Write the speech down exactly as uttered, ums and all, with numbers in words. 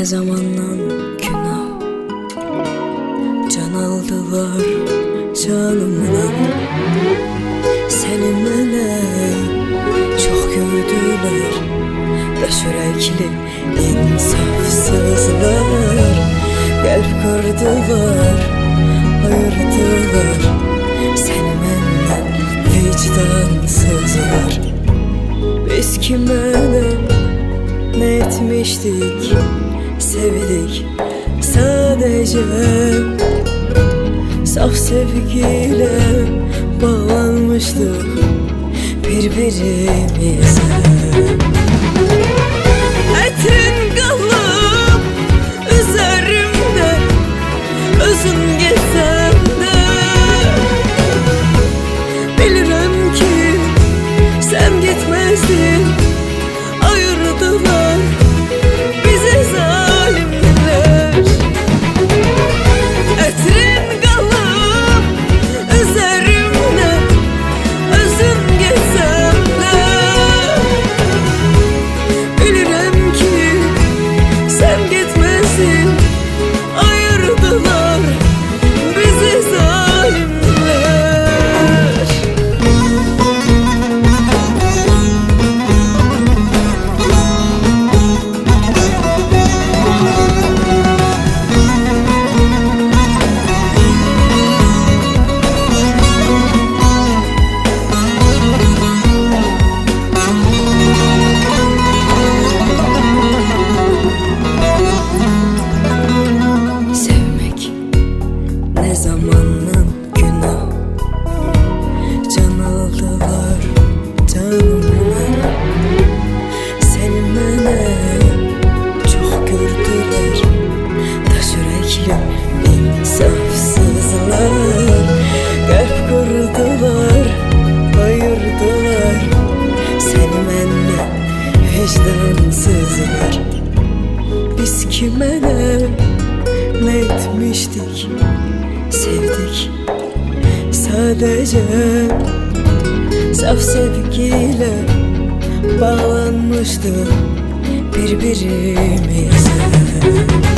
zamandan günah can aldılar canımdan. Seni mənə çox gördülər, daş ürəkli insafsızlar. Qəlb qırdılar, ayırdılar səni məndən vicdansızlar. Biz kimə ne etmiştik, sevdik sadece. Saf sevgiyle bağlanmıştık birbirimize. Etin kalıp üzerimde, özün geçsen de bilirim ki sen gitmezdin. Ayırdılar bizi zalimler. Etrin kalıp üzerimde, özüm geçsem de bilirim ki sen gitmesin. Ayırdılar bizi zalimler. Ne zamandan günah can aldılar canımdan. Seni mənə çox gördülər, daş ürəkli insafsızlar. Qəlb qırdılar, ayırdılar səni məndən vicdansızlar. Biz kimə ne etmiştik, sevdik sadece. Saf sevgiyle bağlanmıştık birbirimize.